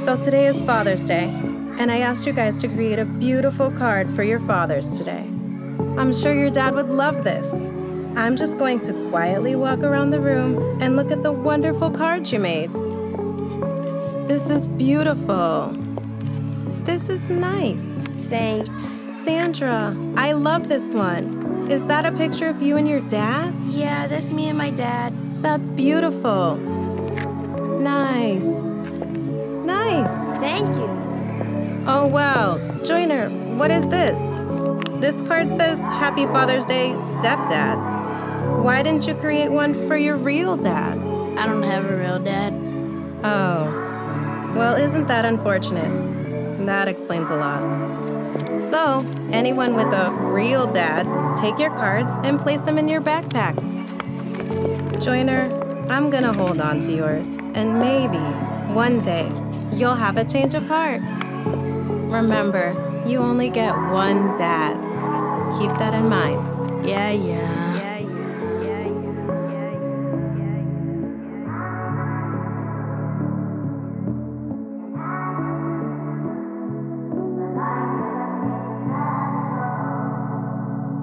So today is Father's Day, and I asked you guys to create a beautiful card for your fathers today. I'm sure your dad would love this. I'm just going to quietly walk around the room and look at the wonderful cards you made. This is beautiful. This is nice. Thanks. Sandra, I love this one. Is that a picture of you and your dad? Yeah, that's me and my dad. That's beautiful. Nice. Nice. Thank you. Oh, wow. Joyner, what is this? This card says, Happy Father's Day, Stepdad. Why didn't you create one for your real dad? I don't have a real dad. Oh. Well, isn't that unfortunate? That explains a lot. So, anyone with a real dad, take your cards and place them in your backpack. Joyner, I'm gonna hold on to yours, and maybe one day you'll have a change of heart. Remember, you only get one dad. Keep that in mind. Yeah.